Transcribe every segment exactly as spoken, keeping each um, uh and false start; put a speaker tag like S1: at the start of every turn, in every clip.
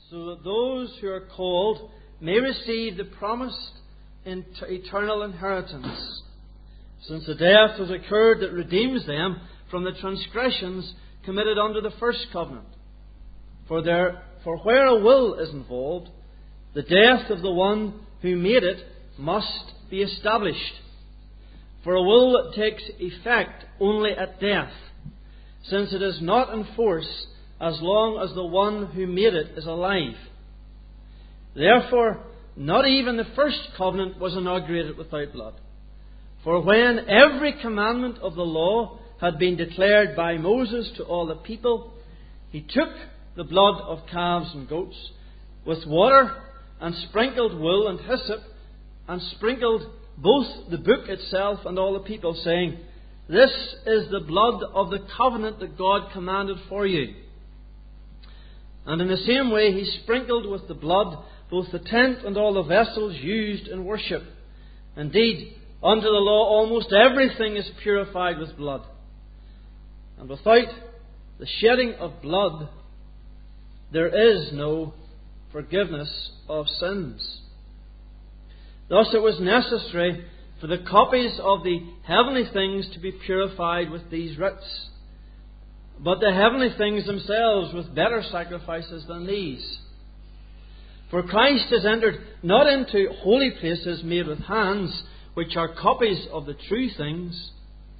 S1: so that those who are called may receive the promised eternal inheritance, since the death has occurred that redeems them from the transgressions committed under the first covenant. For there, for where a will is involved, the death of the one who made it must be established. For a will takes effect only at death, since it is not in force as long as the one who made it is alive. Therefore, not even the first covenant was inaugurated without blood. For when every commandment of the law had been declared by Moses to all the people, he took the blood of calves and goats with water and sprinkled wool and hyssop, and sprinkled both the book itself and all the people, saying, "This is the blood of the covenant that God commanded for you." And in the same way he sprinkled with the blood both the tent and all the vessels used in worship. Indeed, under the law almost everything is purified with blood. And without the shedding of blood, there is no forgiveness of sins. Thus it was necessary for the copies of the heavenly things to be purified with these rites, but the heavenly things themselves with better sacrifices than these. For Christ has entered not into holy places made with hands, which are copies of the true things,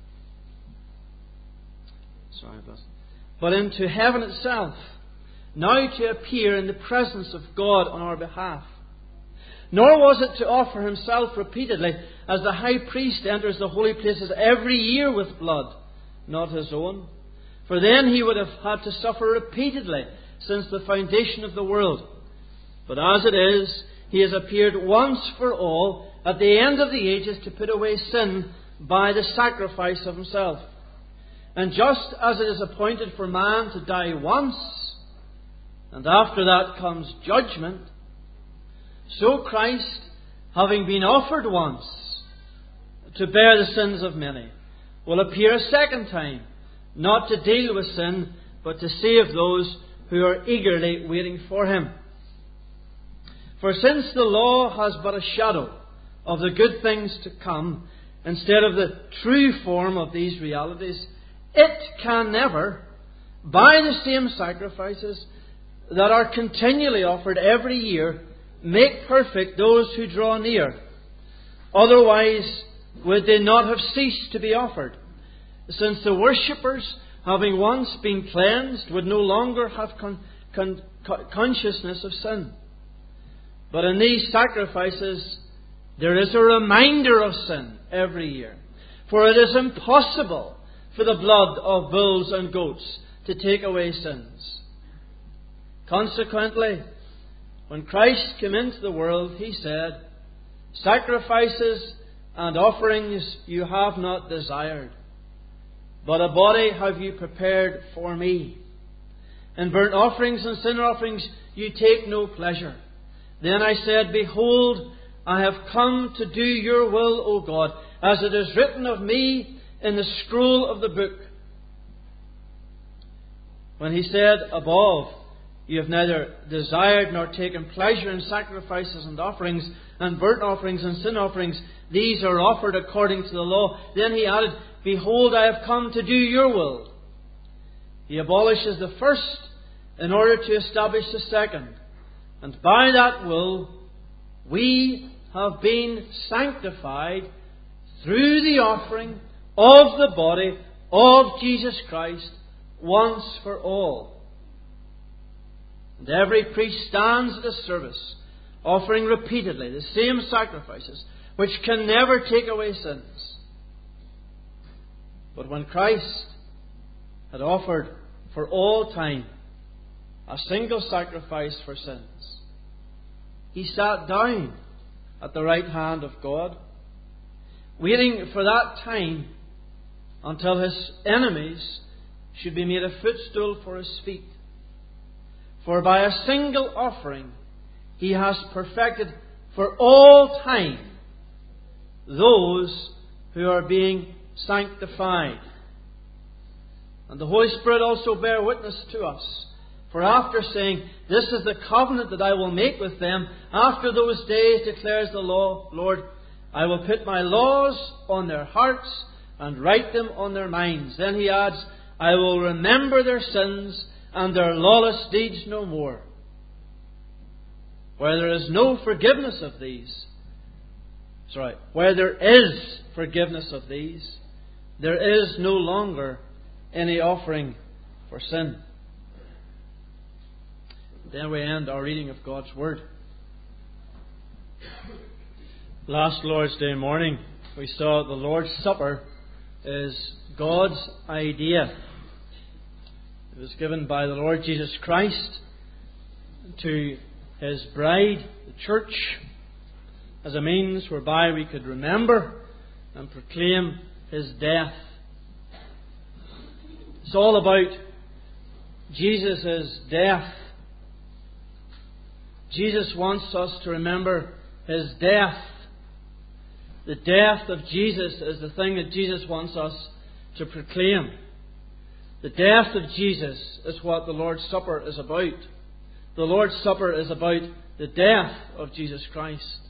S1: sorry, but, but into heaven itself, now to appear in the presence of God on our behalf. Nor was it to offer himself repeatedly, as the high priest enters the holy places every year with blood, not his own. For then he would have had to suffer repeatedly since the foundation of the world. But as it is, he has appeared once for all at the end of the ages to put away sin by the sacrifice of himself. And just as it is appointed for man to die once, and after that comes judgment, so Christ, having been offered once to bear the sins of many, will appear a second time, not to deal with sin, but to save those who are eagerly waiting for him. For since the law has but a shadow of the good things to come, instead of the true form of these realities, it can never, by the same sacrifices that are continually offered every year, make perfect those who draw near. Otherwise would they not have ceased to be offered, since the worshippers, having once been cleansed, would no longer have con- con- consciousness of sin. But in these sacrifices there is a reminder of sin every year. For it is impossible for the blood of bulls and goats to take away sins. Consequently, when Christ came into the world, he said, "Sacrifices and offerings you have not desired, but a body have you prepared for me. In burnt offerings and sin offerings you take no pleasure. Then I said, Behold, I have come to do your will, O God, as it is written of me in the scroll of the book." When he said above, "You have neither desired nor taken pleasure in sacrifices and offerings, and burnt offerings and sin offerings, these are offered according to the law," then he added, "Behold, I have come to do your will." He abolishes the first in order to establish the second. And by that will, we have been sanctified through the offering of the body of Jesus Christ once for all. And every priest stands at his service, offering repeatedly the same sacrifices, which can never take away sins. But when Christ had offered for all time a single sacrifice for sins, he sat down at the right hand of God, waiting for that time until his enemies should be made a footstool for his feet. For by a single offering he has perfected for all time those who are being sanctified. And the Holy Spirit also bear witness to us For after saying, "This is the covenant that I will make with them after those days, declares the law, Lord, I will put my laws on their hearts and write them on their minds." Then he adds, "I will remember their sins and their lawless deeds no more." Where there is no forgiveness of these, sorry, where there is forgiveness of these, there is no longer any offering for sin. Then we end our reading of God's Word. Last Lord's Day morning, we saw the Lord's Supper is God's idea. It was given by the Lord Jesus Christ to His bride, the church, as a means whereby we could remember and proclaim His death. It's all about Jesus' death. Jesus wants us to remember His death. The death of Jesus is the thing that Jesus wants us to proclaim. The death of Jesus is what the Lord's Supper is about. The Lord's Supper is about the death of Jesus Christ.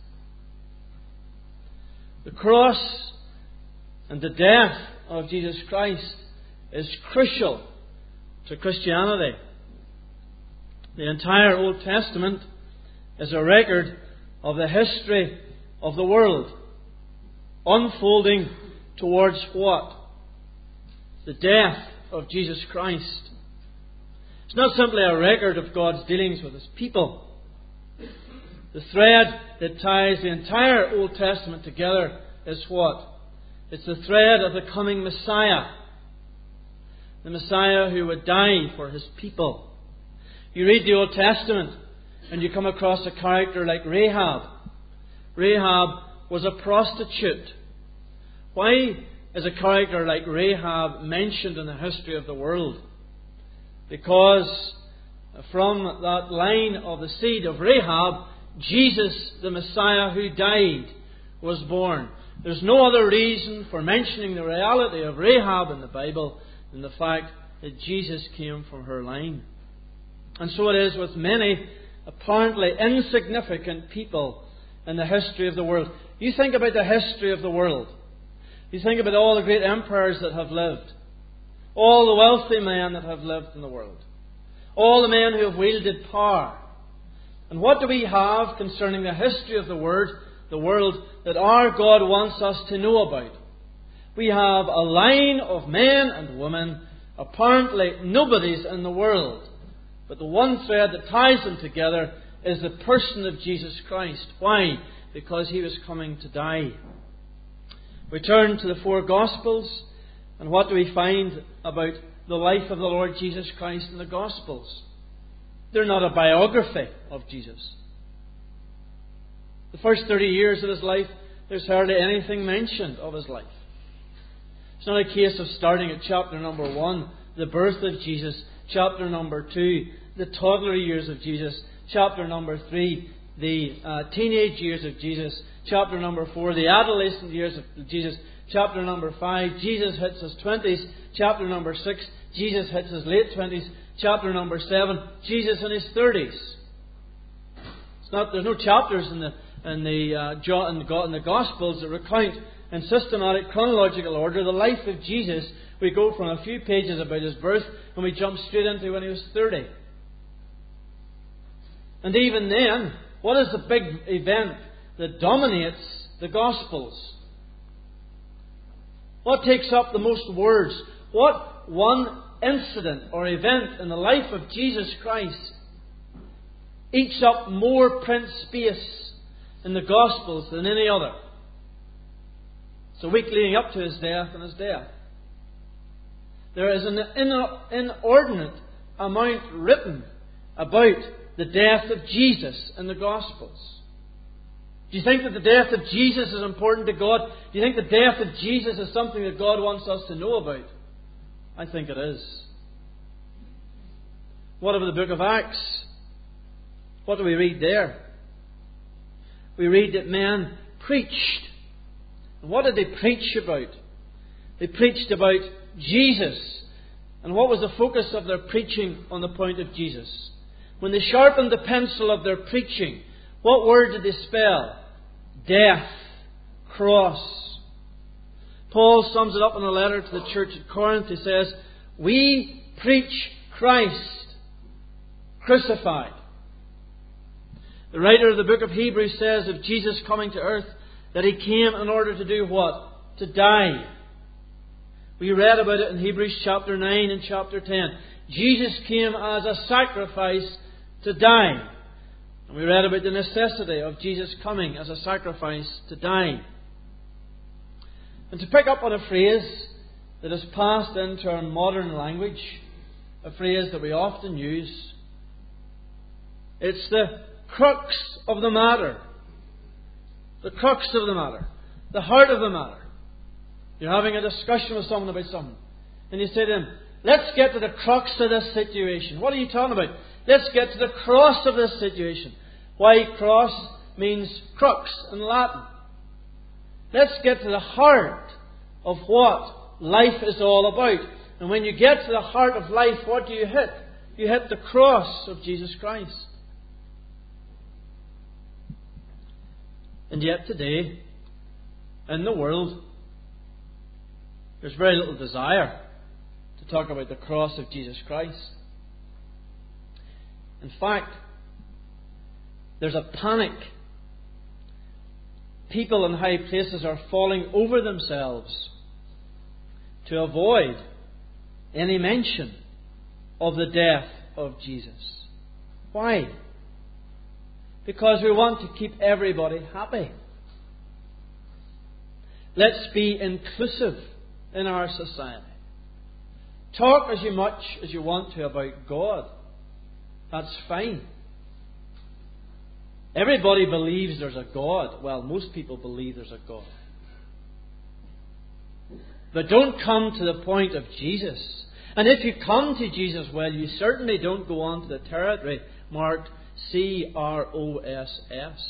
S1: The cross and the death of Jesus Christ is crucial to Christianity. The entire Old Testament is a record of the history of the world, unfolding towards what? The death of Jesus Christ. It's not simply a record of God's dealings with His people. The thread that ties the entire Old Testament together is what? It's the thread of the coming Messiah. The Messiah who would die for His people. You read the Old Testament and you come across a character like Rahab. Rahab was a prostitute. Why is a character like Rahab mentioned in the history of the world? Because from that line of the seed of Rahab, Jesus, the Messiah who died, was born. There's no other reason for mentioning the reality of Rahab in the Bible than the fact that Jesus came from her line. And so it is with many apparently insignificant people in the history of the world. You think about the history of the world. You think about all the great empires that have lived. All the wealthy men that have lived in the world. All the men who have wielded power. And what do we have concerning the history of the world, the world that our God wants us to know about? We have a line of men and women, apparently nobodies in the world. But the one thread that ties them together is the person of Jesus Christ. Why? Because He was coming to die. We turn to the four Gospels, and what do we find about the life of the Lord Jesus Christ in the Gospels? They're not a biography of Jesus. The first thirty years of His life, there's hardly anything mentioned of His life. It's not a case of starting at chapter number one, the birth of Jesus, chapter number two, the toddler years of Jesus, chapter number three, the uh, teenage years of Jesus, chapter number four, the adolescent years of Jesus, chapter number five, Jesus hits his twenties, chapter number six, Jesus hits his late twenties, chapter number seven, Jesus in his thirties. It's not, there's no chapters in the in the uh, in the in the Gospels that recount in systematic chronological order the life of Jesus. We go from a few pages about His birth and we jump straight into when He was thirty. And even then, what is the big event that dominates the Gospels? What takes up the most words? What one incident or event in the life of Jesus Christ eats up more print space in the Gospels than any other? It's the week leading up to His death and His death. There is an inordinate amount written about the death of Jesus in the Gospels. Do you think that the death of Jesus is important to God? Do you think the death of Jesus is something that God wants us to know about? I think it is. What about the book of Acts? What do we read there? We read that men preached. And what did they preach about? They preached about Jesus And what was the focus of their preaching on the point of Jesus? When they sharpened the pencil of their preaching, what word did they spell? Death. Cross. Paul sums it up in a letter to the church at Corinth. He says, we preach Christ crucified. The writer of the book of Hebrews says of Jesus coming to earth that He came in order to do what? To die. We read about it in Hebrews chapter nine and chapter ten. Jesus came as a sacrifice to die. And we read about the necessity of Jesus coming as a sacrifice to die. And to pick up on a phrase that has passed into our modern language, a phrase that we often use, it's the crux of the matter. The crux of the matter. The heart of the matter. You're having a discussion with someone about something. And you say to them, let's get to the crux of this situation. What are you talking about? Let's get to the cross of this situation. Why cross means crux in Latin. Let's get to the heart of what life is all about. And when you get to the heart of life, what do you hit? You hit the cross of Jesus Christ. And yet today, in the world, there's very little desire to talk about the cross of Jesus Christ. In fact, there's a panic. People in high places are falling over themselves to avoid any mention of the death of Jesus. Why? Because we want to keep everybody happy. Let's be inclusive in our society. Talk as much as you want to about God. That's fine. Everybody believes there's a God. Well, most people believe there's a God. But don't come to the point of Jesus. And if you come to Jesus, well, you certainly don't go on to the territory marked C R O S S.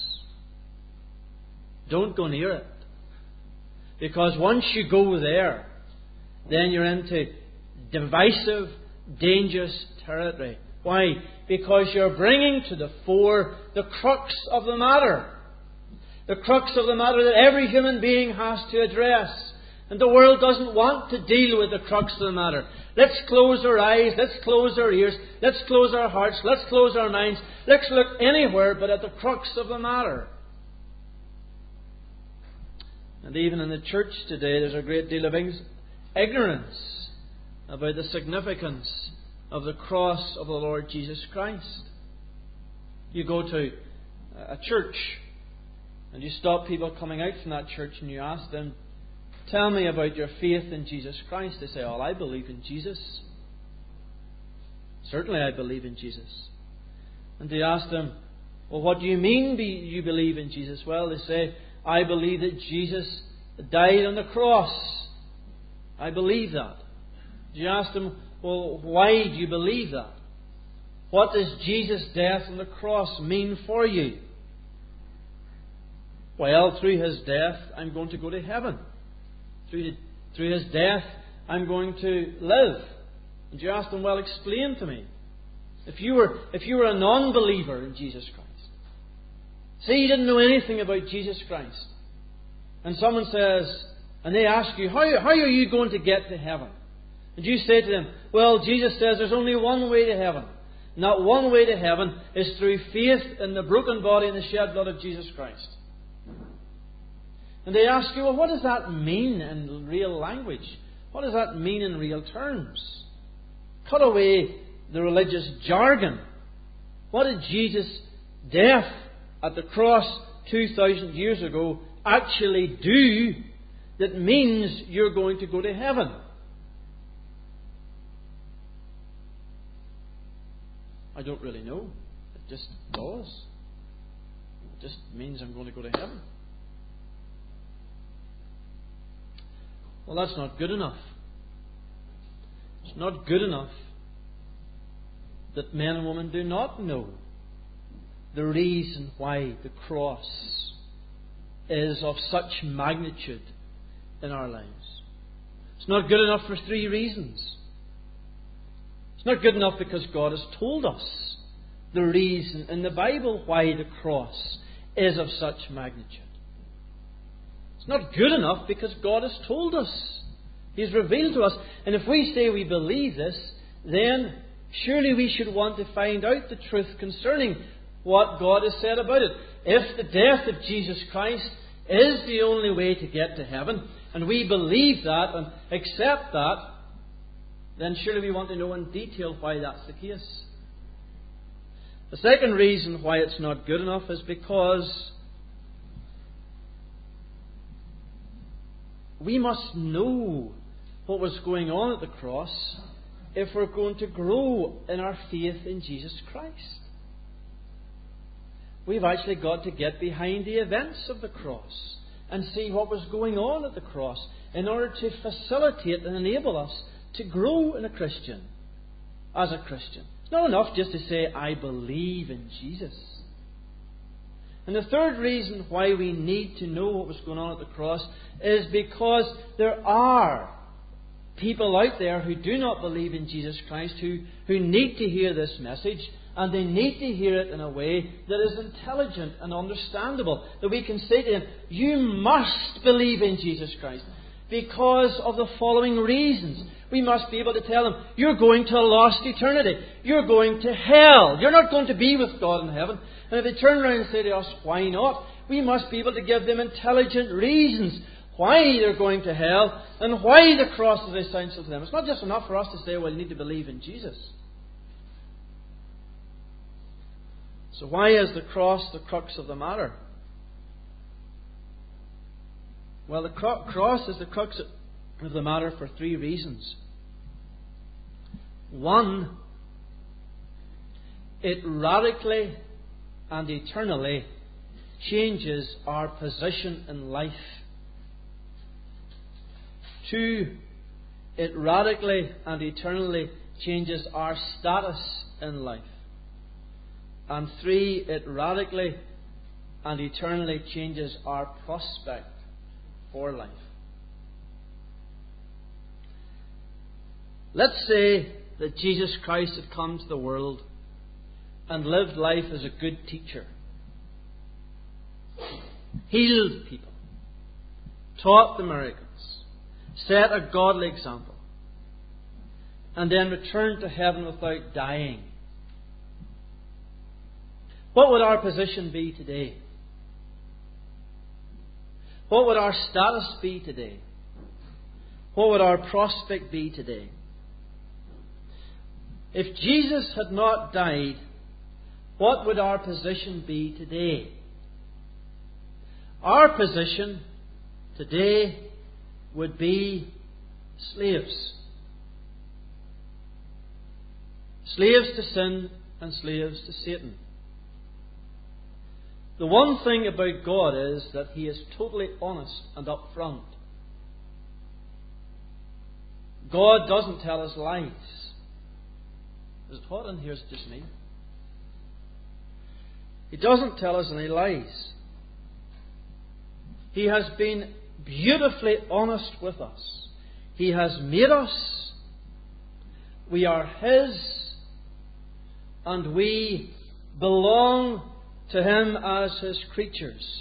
S1: Don't go near it. Because once you go there, then you're into divisive, dangerous territory. Why? Because you're bringing to the fore the crux of the matter. The crux of the matter that every human being has to address. And the world doesn't want to deal with the crux of the matter. Let's close our eyes, let's close our ears, let's close our hearts, let's close our minds. Let's look anywhere but at the crux of the matter. And even in the church today, there's a great deal of ignorance about the significance of the cross of the Lord Jesus Christ. You go to a church and you stop people coming out from that church and you ask them, tell me about your faith in Jesus Christ. They say, oh, I believe in Jesus. Certainly I believe in Jesus. And they ask them, well, what do you mean be you believe in Jesus? Well, they say, I believe that Jesus died on the cross. I believe that. You ask them, well, why do you believe that? What does Jesus' death on the cross mean for you? Well, through His death, I'm going to go to heaven. Through, the, through His death, I'm going to live. And you ask them, well, explain to me. If you were, if you were a non-believer in Jesus Christ, say you didn't know anything about Jesus Christ, and someone says, and they ask you, how, how are you going to get to heaven? And you say to them, well, Jesus says there's only one way to heaven. And that one way to heaven is through faith in the broken body and the shed blood of Jesus Christ. And they ask you, well, what does that mean in real language? What does that mean in real terms? Cut away the religious jargon. What did Jesus' death at the cross two thousand years ago actually do that means you're going to go to heaven? I don't really know. It just does. It just means I'm going to go to heaven. Well, that's not good enough. It's not good enough that men and women do not know the reason why the cross is of such magnitude in our lives. It's not good enough for three reasons. It's not good enough because God has told us the reason in the Bible why the cross is of such magnitude. It's not good enough because God has told us. He's revealed to us. And if we say we believe this, then surely we should want to find out the truth concerning what God has said about it. If the death of Jesus Christ is the only way to get to heaven, and we believe that and accept that, then surely we want to know in detail why that's the case. The second reason why it's not good enough is because we must know what was going on at the cross if we're going to grow in our faith in Jesus Christ. We've actually got to get behind the events of the cross and see what was going on at the cross in order to facilitate and enable us to grow in a Christian, as a Christian. It's not enough just to say, I believe in Jesus. And the third reason why we need to know what was going on at the cross is because there are people out there who do not believe in Jesus Christ, who, who need to hear this message, and they need to hear it in a way that is intelligent and understandable. That we can say to them, you must believe in Jesus Christ because of the following reasons. We must be able to tell them, you're going to a lost eternity. You're going to hell. You're not going to be with God in heaven. And if they turn around and say to us, why not? We must be able to give them intelligent reasons why they're going to hell and why the cross is essential to them. It's not just enough for us to say, well, you need to believe in Jesus. So why is the cross the crux of the matter? Well, the cro- cross is the crux of the matter for three reasons. One, it radically and eternally changes our position in life. Two, it radically and eternally changes our status in life. And three, it radically and eternally changes our prospect for life. Let's say that Jesus Christ had come to the world and lived life as a good teacher. Healed people. Taught the miracles. Set a godly example. And then returned to heaven without dying. What would our position be today? What would our status be today? What would our prospect be today? If Jesus had not died, what would our position be today? Our position today would be slaves. Slaves to sin and slaves to Satan. The one thing about God is that He is totally honest and upfront. God doesn't tell us lies. Is it hot in here? Is it just me? He doesn't tell us any lies. He has been beautifully honest with us. He has made us. We are His. And we belong to Him as His creatures.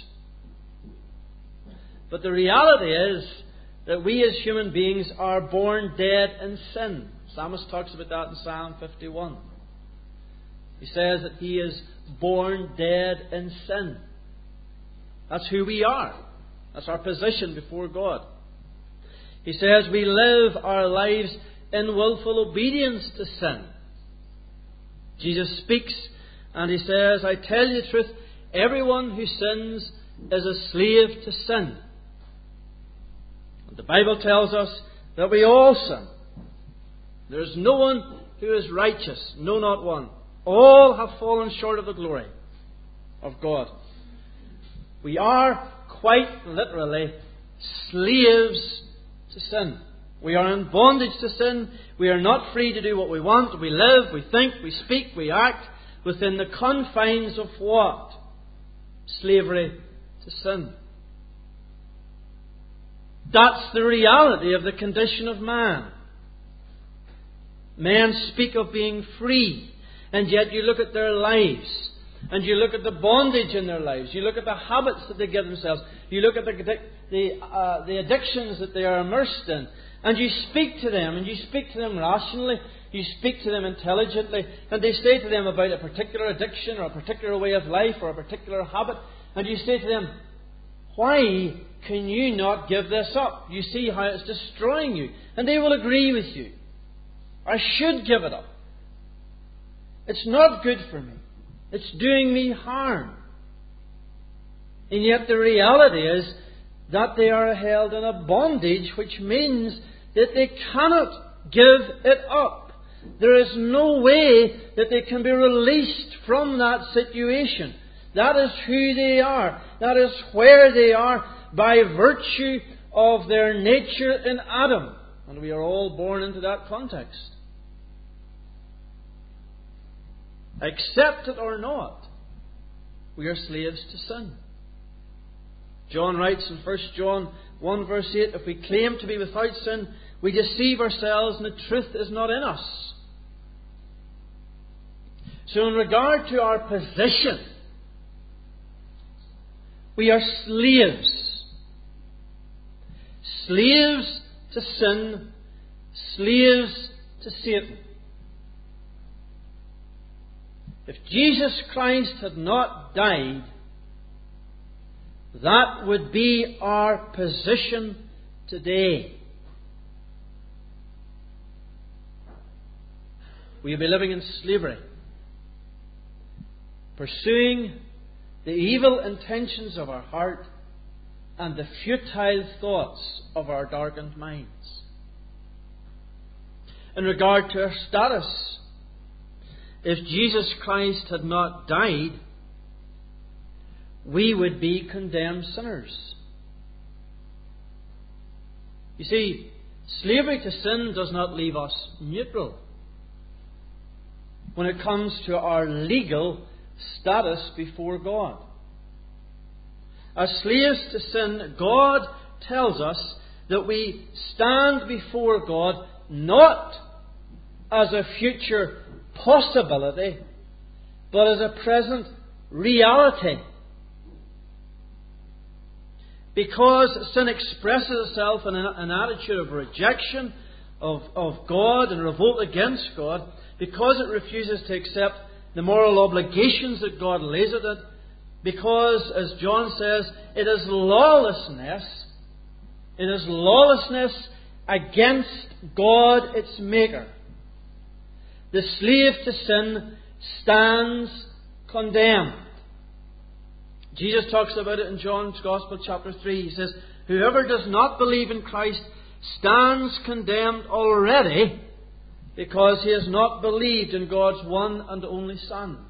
S1: But the reality is that we as human beings are born dead in sin. Psalmist talks about that in Psalm fifty-one. He says that he is born dead in sin. That's who we are. That's our position before God. He says we live our lives in willful obedience to sin. Jesus speaks and He says, I tell you the truth, everyone who sins is a slave to sin. And the Bible tells us that we all sin. There is no one who is righteous, no, not one. All have fallen short of the glory of God. We are quite literally slaves to sin. We are in bondage to sin. We are not free to do what we want. We live, we think, we speak, we act within the confines of what? Slavery to sin. That's the reality of the condition of man. Men speak of being free, and yet you look at their lives, and you look at the bondage in their lives. You look at the habits that they give themselves. You look at the the, uh, the addictions that they are immersed in. And you speak to them, and you speak to them rationally. You speak to them intelligently, and they say to them about a particular addiction or a particular way of life or a particular habit. And you say to them, why can you not give this up? You see how it's destroying you. And they will agree with you. I should give it up. It's not good for me. It's doing me harm. And yet the reality is that they are held in a bondage, which means that they cannot give it up. There is no way that they can be released from that situation. That is who they are. That is where they are by virtue of their nature in Adam. And we are all born into that context. Accept it or not, we are slaves to sin. John writes in First John one verse eight, if we claim to be without sin, we deceive ourselves and the truth is not in us. So in regard to our position, we are slaves. Slaves to sin, slaves to Satan. If Jesus Christ had not died, that would be our position today. We would be living in slavery, pursuing the evil intentions of our heart and the futile thoughts of our darkened minds. In regard to our status, if Jesus Christ had not died, we would be condemned sinners. You see, slavery to sin does not leave us neutral when it comes to our legal status before God. As slaves to sin, God tells us that we stand before God not as a future possibility, but as a present reality. Because sin expresses itself in an attitude of rejection of, of God and revolt against God, because it refuses to accept the moral obligations that God lays at it, because, as John says, it is lawlessness, it is lawlessness against God, its Maker. The slave to sin stands condemned. Jesus talks about it in John's Gospel, chapter three. He says, whoever does not believe in Christ stands condemned already, because he has not believed in God's one and only Son.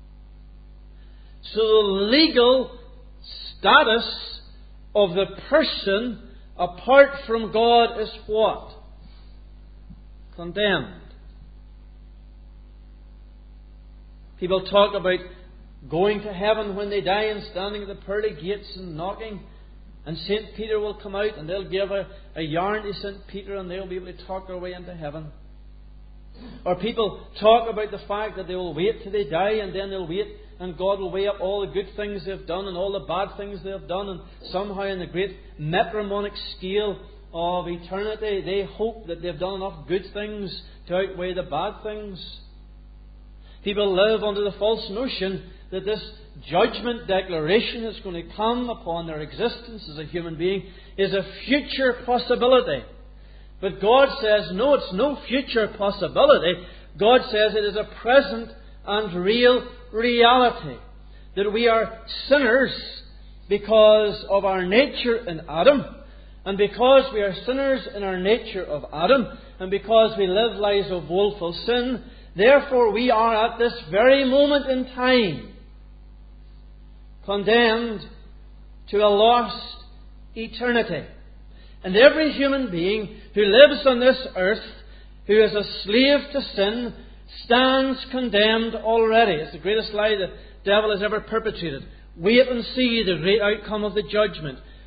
S1: So the legal status of the person apart from God is what? Condemned. People talk about going to heaven when they die and standing at the pearly gates and knocking, and Saint Peter will come out and they'll give a, a yarn to Saint Peter and they'll be able to talk their way into heaven. Or people talk about the fact that they will wait till they die and then they'll wait and God will weigh up all the good things they've done and all the bad things they've done, and somehow in the great metronomic scale of eternity they hope that they've done enough good things to outweigh the bad things. People live under the false notion that this judgment declaration is going to come upon their existence as a human being is a future possibility. But God says, no, it's no future possibility. God says it is a present and real reality. That we are sinners because of our nature in Adam. And because we are sinners in our nature of Adam, and because we live lives of woeful sin, therefore we are at this very moment in time condemned to a lost eternity. And every human being who lives on this earth, who is a slave to sin, stands condemned already. It's the greatest lie the devil has ever perpetrated. Wait and see the great outcome of the judgment.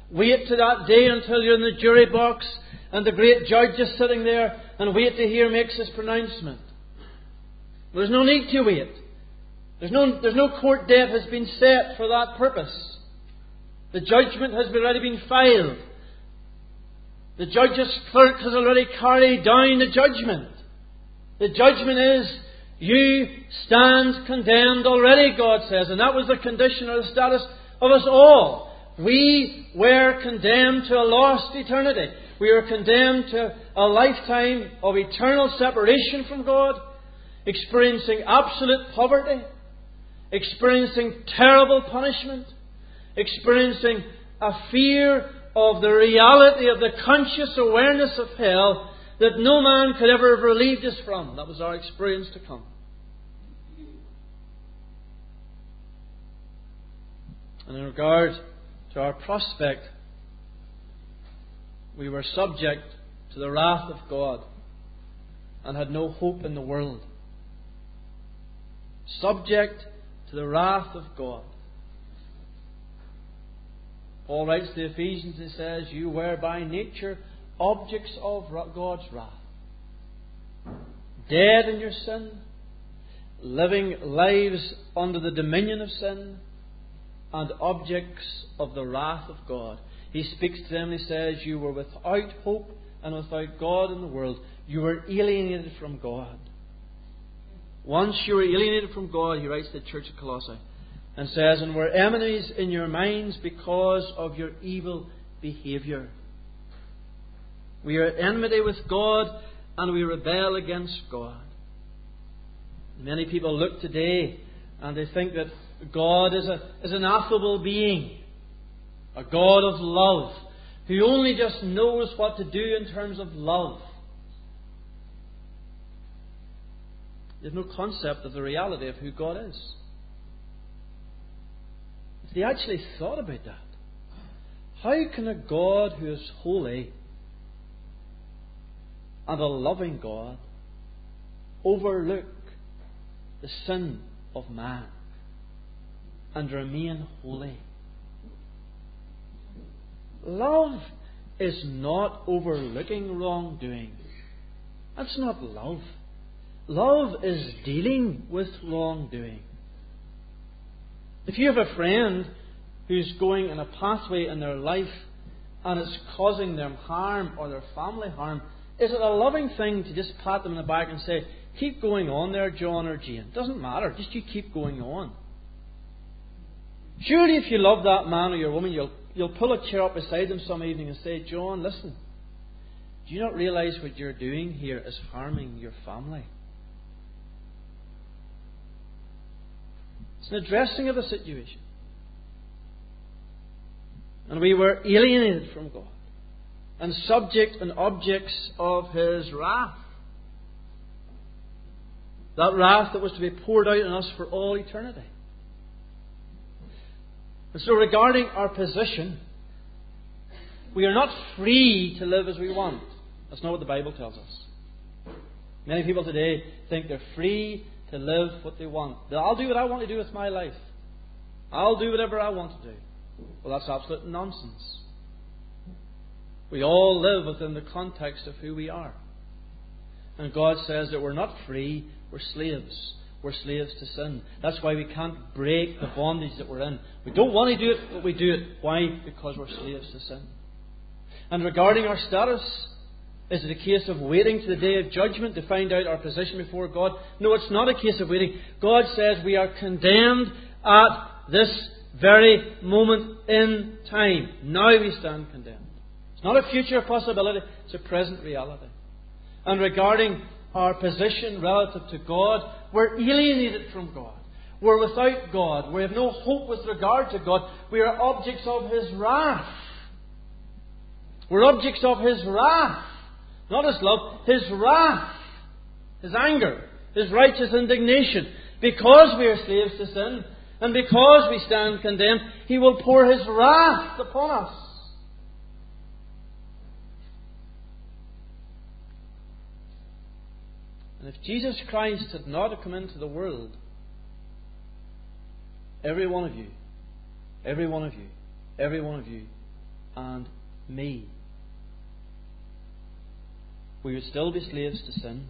S1: Wait to that day until you're in the jury box and the great judge is sitting there, and wait to hear makes his pronouncement. There's no need to wait. There's no, there's no court date has been set for that purpose. The judgment has already been filed. The judge's clerk has already carried down the judgment. The judgment is, you stand condemned already, God says. And that was the condition or the status of us all. We were condemned to a lost eternity. We were condemned to a lifetime of eternal separation from God, experiencing absolute poverty, experiencing terrible punishment, experiencing a fear of the reality of the conscious awareness of hell that no man could ever have relieved us from. That was our experience to come. And in regard to our prospect, we were subject to the wrath of God and had no hope in the world. Subject to the wrath of God. Paul writes to the Ephesians, he says, you were by nature objects of God's wrath. Dead in your sin, living lives under the dominion of sin, and objects of the wrath of God. He speaks to them and he says, you were without hope and without God in the world. You were alienated from God. Once you were alienated from God, he writes to the church of Colossae, and says, and were enemies in your minds because of your evil behaviour. We are at enmity with God and we rebel against God. Many people look today and they think that God is, a, is an affable being, a God of love, who only just knows what to do in terms of love. They have no concept of the reality of who God is. If they actually thought about that, how can a God who is holy and a loving God overlook the sin of man and remain holy? Love is not overlooking wrongdoing. That's not love. Love is dealing with wrongdoing. If you have a friend who's going in a pathway in their life and it's causing them harm or their family harm, is it a loving thing to just pat them in the back and say, keep going on there, John or Jane? It doesn't matter, just you keep going on. Surely if you love that man or your woman, you'll, you'll pull a chair up beside them some evening and say, John, listen, do you not realise what you're doing here is harming your family? It's an addressing of the situation. And we were alienated from God and subject and objects of His wrath. That wrath that was to be poured out on us for all eternity. And so regarding our position, we are not free to live as we want. That's not what the Bible tells us. Many people today think they're free to live what they want. I'll do what I want to do with my life. I'll do whatever I want to do. Well, that's absolute nonsense. We all live within the context of who we are. And God says that we're not free, we're slaves. We're slaves to sin. That's why we can't break the bondage that we're in. We don't want to do it, but we do it. Why? Because we're slaves to sin. And regarding our status, is it a case of waiting to the day of judgment to find out our position before God? No, it's not a case of waiting. God says we are condemned at this very moment in time. Now we stand condemned. It's not a future possibility, it's a present reality. And regarding our position relative to God, we're alienated from God. We're without God. We have no hope with regard to God. We are objects of His wrath. We're objects of His wrath. Not His love, His wrath. His anger. His righteous indignation. Because we are slaves to sin, and because we stand condemned, He will pour His wrath upon us. And if Jesus Christ had not come into the world, every one of you, every one of you, every one of you and me. We would still be slaves to sin.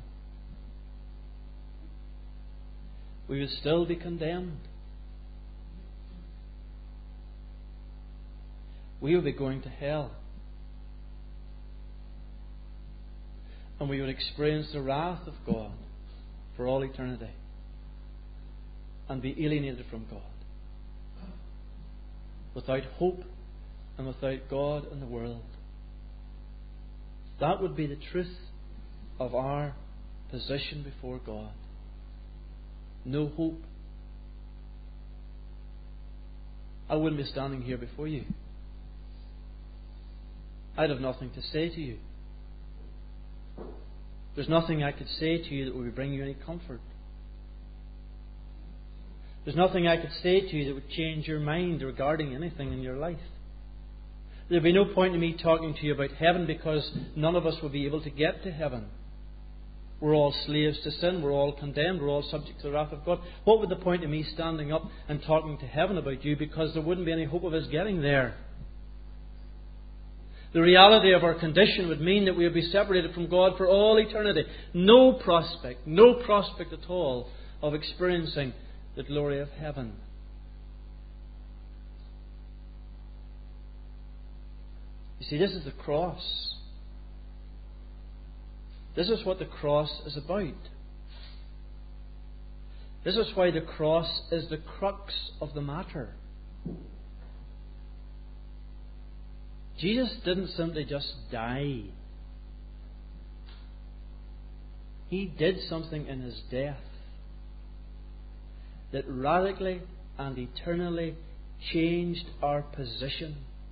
S1: We would still be condemned. We would be going to hell. And we would experience the wrath of God for all eternity and be alienated from God, without hope and without God in the world. That would be the truth of our position before God. No hope. I wouldn't be standing here before you. I'd have nothing to say to you. There's nothing I could say to you that would bring you any comfort. There's nothing I could say to you that would change your mind regarding anything in your life. There'd be no point in me talking to you about heaven, because none of us will be able to get to heaven. We're all slaves to sin. We're all condemned. We're all subject to the wrath of God. What would the point of me standing up and talking to heaven about you? Because there wouldn't be any hope of us getting there. The reality of our condition would mean that we would be separated from God for all eternity. No prospect, no prospect at all of experiencing the glory of heaven. You see, this is the cross. This is what the cross is about. This is why the cross is the crux of the matter. Jesus didn't simply just die. He did something in His death that radically and eternally changed our position.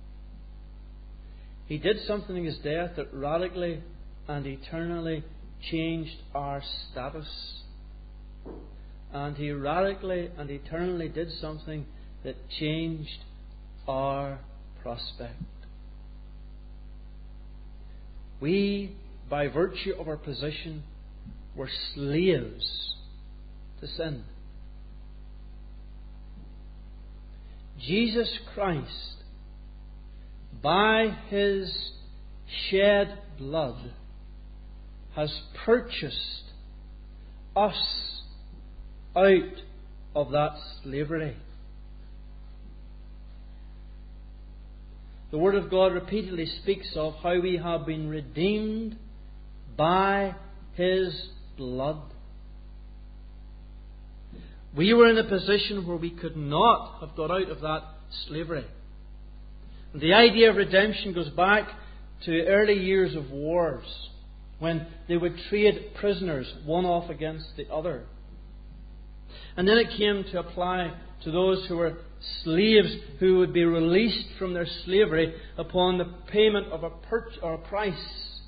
S1: He did something in His death that radically and eternally changed our status. And He radically and eternally did something that changed our prospect. We, by virtue of our position, were slaves to sin. Jesus Christ, by His shed blood, has purchased us out of that slavery. The Word of God repeatedly speaks of how we have been redeemed by His blood. We were in a position where we could not have got out of that slavery. And the idea of redemption goes back to early years of wars, when they would trade prisoners one off against the other. And then it came to apply to those who were slaves, who would be released from their slavery upon the payment of a purchase or a price.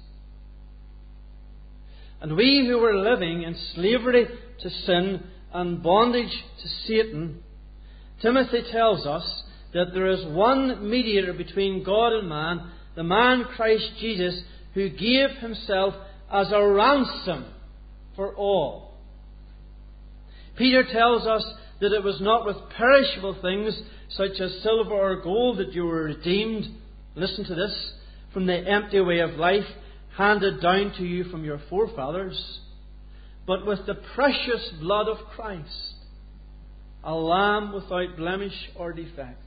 S1: And we who were living in slavery to sin and bondage to Satan, Timothy tells us that there is one mediator between God and man, the man Christ Jesus, who gave Himself as a ransom for all. Peter tells us that it was not with perishable things such as silver or gold that you were redeemed, listen to this, from the empty way of life handed down to you from your forefathers, but with the precious blood of Christ, a lamb without blemish or defect.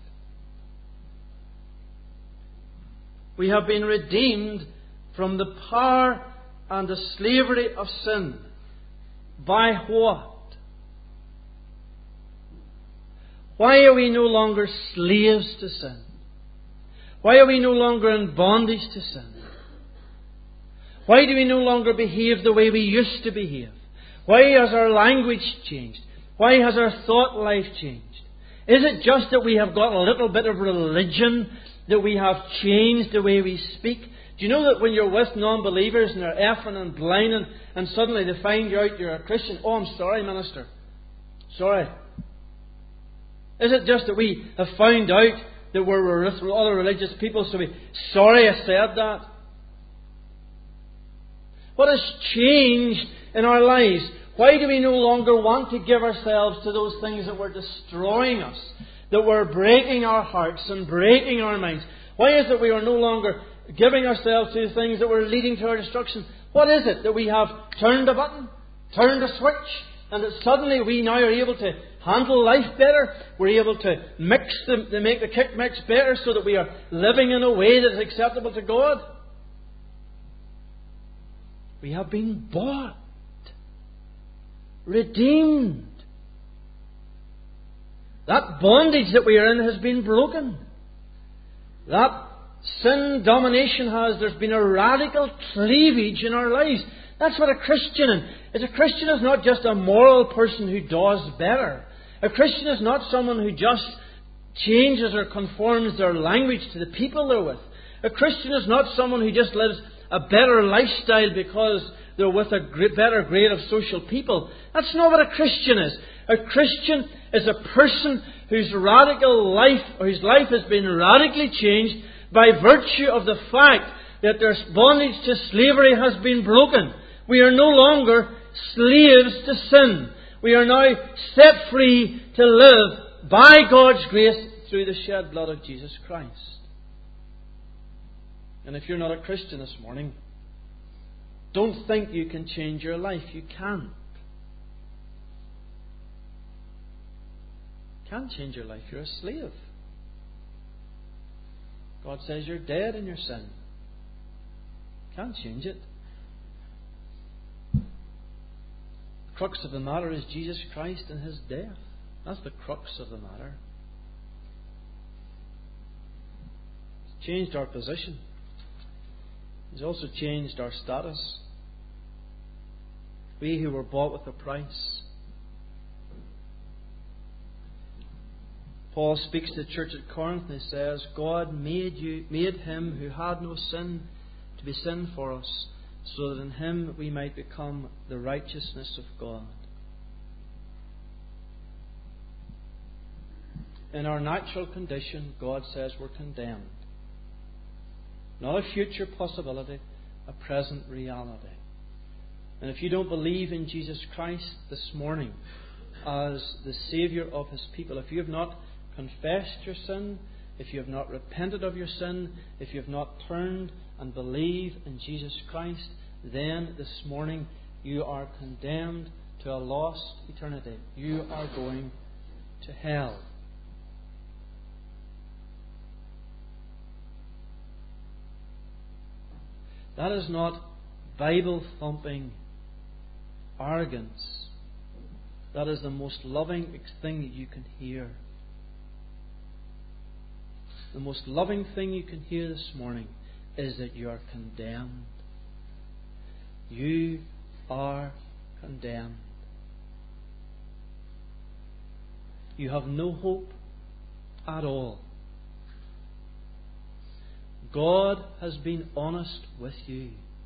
S1: We have been redeemed from the power and the slavery of sin. By what? Why are we no longer slaves to sin? Why are we no longer in bondage to sin? Why do we no longer behave the way we used to behave? Why has our language changed? Why has our thought life changed? Is it just that we have got a little bit of religion, that we have changed the way we speak? Do you know that when you're with non-believers and they're effing and blinding and suddenly they find you out you're a Christian? Oh, I'm sorry, minister. Sorry. Is it just that we have found out that we're with other religious people, so we, sorry I said that? What has changed in our lives? Why do we no longer want to give ourselves to those things that were destroying us, that were breaking our hearts and breaking our minds? Why is it we are no longer giving ourselves to things that were leading to our destruction? What is it that we have turned a button, turned a switch, and that suddenly we now are able to handle life better? We're able to mix the, to make the kick mix better so that we are living in a way that is acceptable to God. We have been bought, redeemed. That bondage that we are in has been broken. That sin domination has, there's been a radical cleavage in our lives. That's what a Christian is. A Christian is not just a moral person who does better. A Christian is not someone who just changes or conforms their language to the people they're with. A Christian is not someone who just lives a better lifestyle because they're with a better grade of social people. That's not what a Christian is. A Christian is a person whose radical life, or whose life has been radically changed by virtue of the fact that their bondage to slavery has been broken. We are no longer slaves to sin. We are now set free to live by God's grace through the shed blood of Jesus Christ. And if you're not a Christian this morning, don't think you can change your life. You can't. You can't change your life. You're a slave. God says you're dead in your sin. Can't change it. The crux of the matter is Jesus Christ and His death. That's the crux of the matter. He's changed our position. He's also changed our status. We who were bought with a price. Paul speaks to the church at Corinth and he says, God made you, made Him who had no sin to be sin for us, so that in Him we might become the righteousness of God. In our natural condition, God says we're condemned. Not a future possibility, a present reality. And if you don't believe in Jesus Christ this morning as the Saviour of His people, if you have not confessed your sin, if you have not repented of your sin, if you have not turned and believed in Jesus Christ, then this morning you are condemned to a lost eternity. You are going to hell. That is not Bible-thumping arrogance. That is the most loving thing that you can hear. The most loving thing you can hear this morning is that you are condemned. You are condemned. You have no hope at all. God has been honest with you.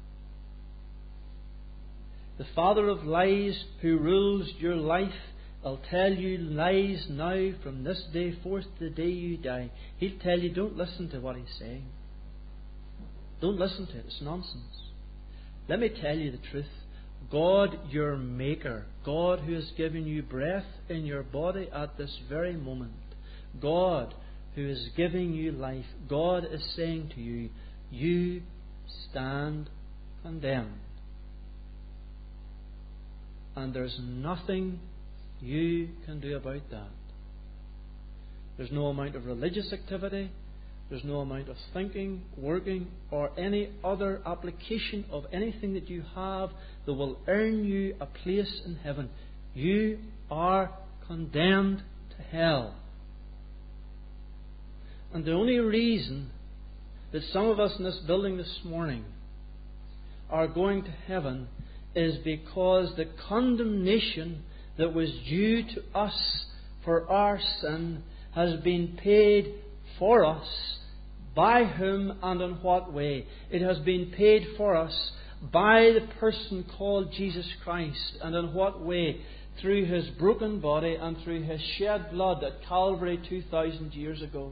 S1: The father of lies who rules your life will tell you lies now from this day forth to the day you die. He'll tell you, don't listen to what he's saying. Don't listen to it. It's nonsense. Let me tell you the truth. God, your Maker, God who has given you breath in your body at this very moment, God who is giving you life, God is saying to you, you stand condemned. And there's nothing you can do about that. There's no amount of religious activity, there's no amount of thinking, working, or any other application of anything that you have that will earn you a place in heaven. You are condemned to hell. And the only reason that some of us in this building this morning are going to heaven is because the condemnation that was due to us for our sin has been paid for us. By whom and in what way? It has been paid for us by the person called Jesus Christ. And in what way? Through His broken body and through His shed blood at Calvary two thousand years ago.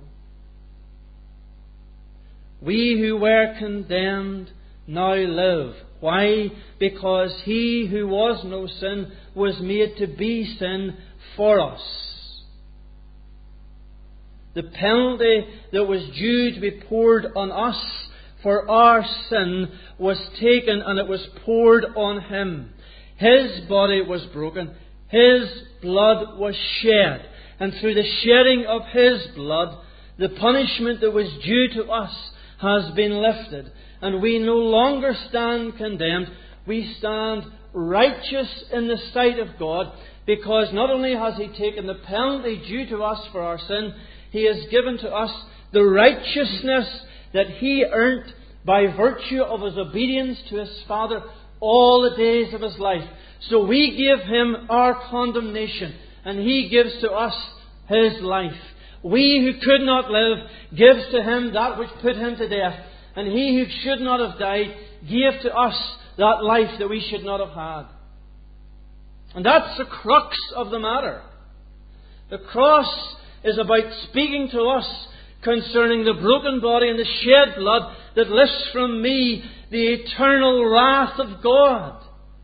S1: We who were condemned now live. Why? Because He who was no sin was made to be sin for us. The penalty that was due to be poured on us for our sin was taken and it was poured on Him. His body was broken. His blood was shed. And through the shedding of His blood, the punishment that was due to us has been lifted. And we no longer stand condemned. We stand righteous in the sight of God, because not only has He taken the penalty due to us for our sin, He has given to us the righteousness that He earned by virtue of His obedience to His Father all the days of His life. So we give Him our condemnation, and He gives to us His life. We who could not live gives to Him that which put Him to death, and He who should not have died gave to us that life that we should not have had. And that's the crux of the matter. The cross is about speaking to us concerning the broken body and the shed blood that lifts from me the eternal wrath of God.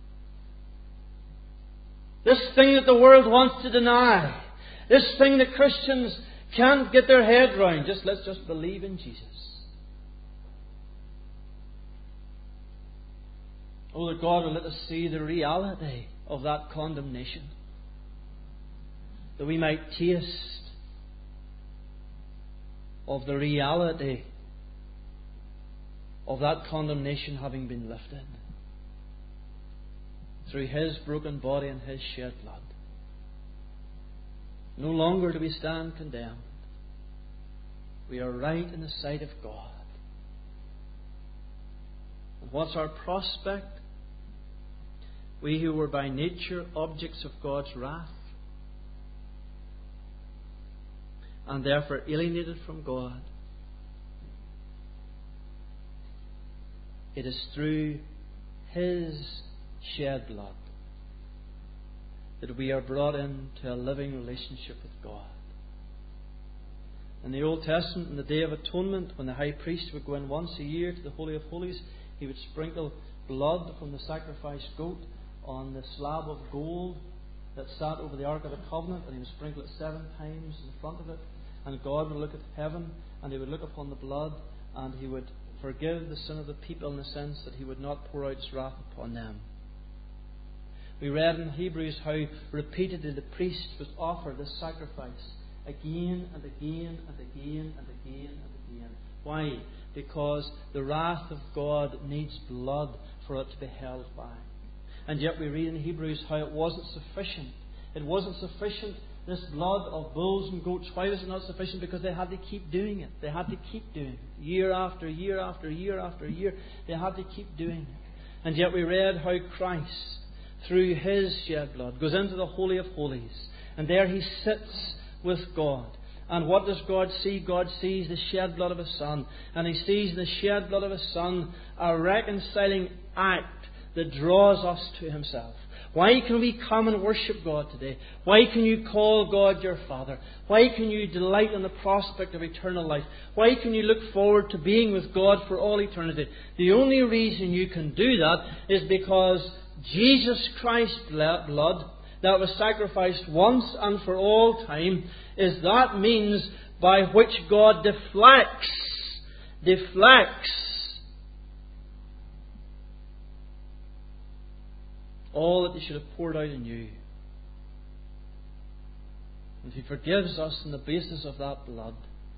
S1: This thing that the world wants to deny. This thing that Christians can't get their head round. Just let's just believe in Jesus. Oh, that God will let us see the reality of that condemnation, that we might taste of the reality of that condemnation having been lifted through His broken body and His shed blood. No longer do we stand condemned. We are right in the sight of God. And what's our prospect? We who were by nature objects of God's wrath, and therefore alienated from God, it is through His shed blood that we are brought into a living relationship with God. In the Old Testament, in the Day of Atonement, when the high priest would go in once a year to the Holy of Holies, he would sprinkle blood from the sacrificed goat on the slab of gold that sat over the Ark of the Covenant, and he would sprinkle it seven times in front of it. And God would look at heaven, and He would look upon the blood, and He would forgive the sin of the people in the sense that He would not pour out His wrath upon them. We read in Hebrews how repeatedly the priest would offer this sacrifice again and again and again and again and again. Why? Because the wrath of God needs blood for it to be held by. And yet we read in Hebrews how it wasn't sufficient. It wasn't sufficient, this blood of bulls and goats. Why was it not sufficient? Because they had to keep doing it. They had to keep doing it. Year after year after year after year. They had to keep doing it. And yet we read how Christ, through His shed blood, goes into the Holy of Holies. And there He sits with God. And what does God see? God sees the shed blood of His Son. And He sees in the shed blood of His Son a reconciling act that draws us to Himself. Why can we come and worship God today? Why can you call God your Father? Why can you delight in the prospect of eternal life? Why can you look forward to being with God for all eternity? The only reason you can do that is because Jesus Christ's blood that was sacrificed once and for all time is that means by which God deflects, deflects all that He should have poured out in you. And He forgives us on the basis of that blood.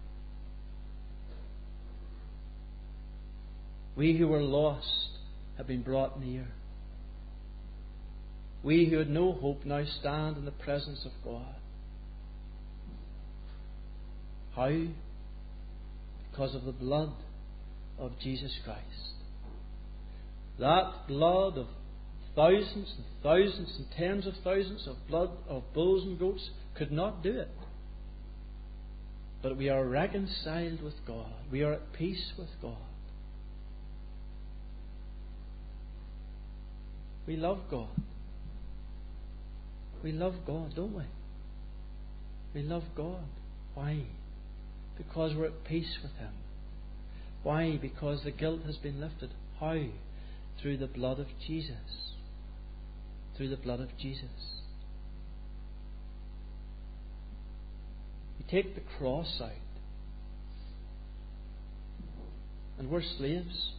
S1: We who were lost have been brought near. We who had no hope now stand in the presence of God. How? Because of the blood of Jesus Christ. That blood of thousands and thousands and tens of thousands of blood of bulls and goats could not do it. But we are reconciled with God. We are at peace with God. We love God. We love God, don't we? We love God. Why? Because we're at peace with Him. Why? Because the guilt has been lifted. How? Through the blood of Jesus. Through the blood of Jesus. You take the cross out, and we're slaves.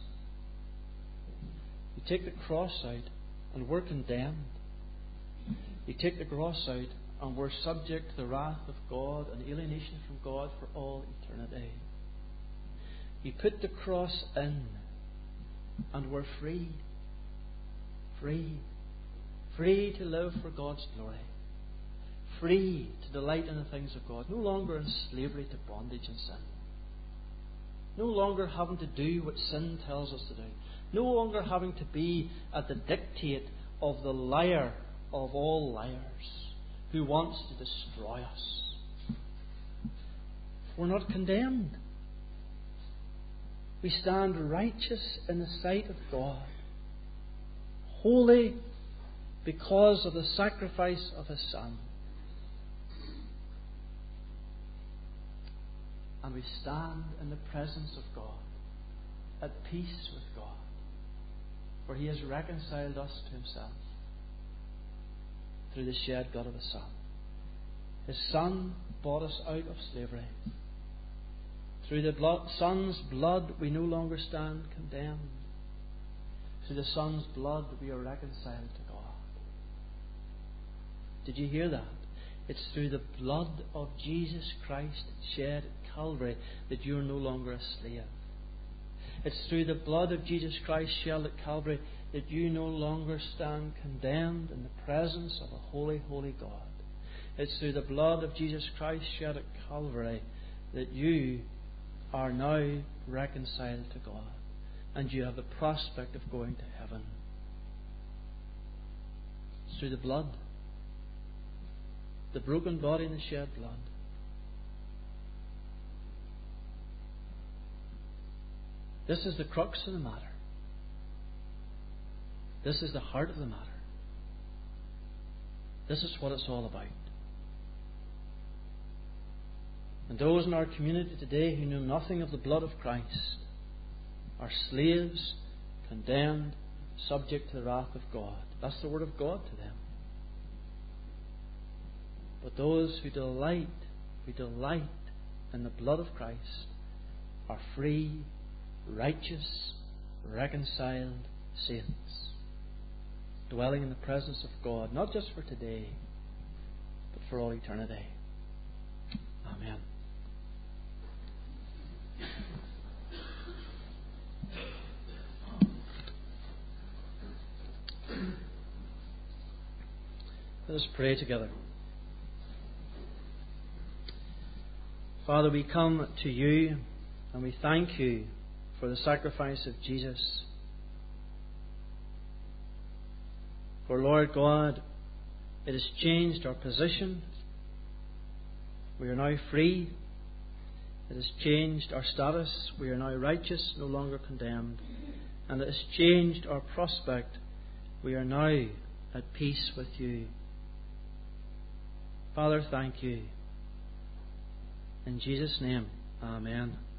S1: You take the cross out, and we're condemned. You take the cross out, and we're subject to the wrath of God and alienation from God for all eternity. You put the cross in, and we're free. Free. Free to live for God's glory. Free to delight in the things of God. No longer in slavery to bondage and sin. No longer having to do what sin tells us to do. No longer having to be at the dictate of the liar of all liars who wants to destroy us. We're not condemned. We stand righteous in the sight of God, holy because of the sacrifice of His Son. And we stand in the presence of God, at peace with God, for He has reconciled us to Himself through the shed blood of His Son. His Son bought us out of slavery. Through the blood, Son's blood we no longer stand condemned. Through the Son's blood we are reconciled to God. Did you hear that? It's through the blood of Jesus Christ shed at Calvary that you are no longer a slave. It's through the blood of Jesus Christ shed at Calvary that you no longer stand condemned in the presence of a holy, holy God. It's through the blood of Jesus Christ shed at Calvary that you are now reconciled to God, and you have the prospect of going to heaven. It's through the blood, the broken body and the shed blood. This is the crux of the matter. This is the heart of the matter. This is what it's all about. And those in our community today who know nothing of the blood of Christ are slaves, condemned, subject to the wrath of God. That's the word of God to them. But those who delight, who delight in the blood of Christ are free, righteous, reconciled saints, dwelling in the presence of God, not just for today, but for all eternity. Amen. Let us pray together. Father, we come to You and we thank You for the sacrifice of Jesus. For Lord God, it has changed our position. We are now free. It has changed our status. We are now righteous, no longer condemned. And it has changed our prospect. We are now at peace with You. Father, thank You. In Jesus' name, amen.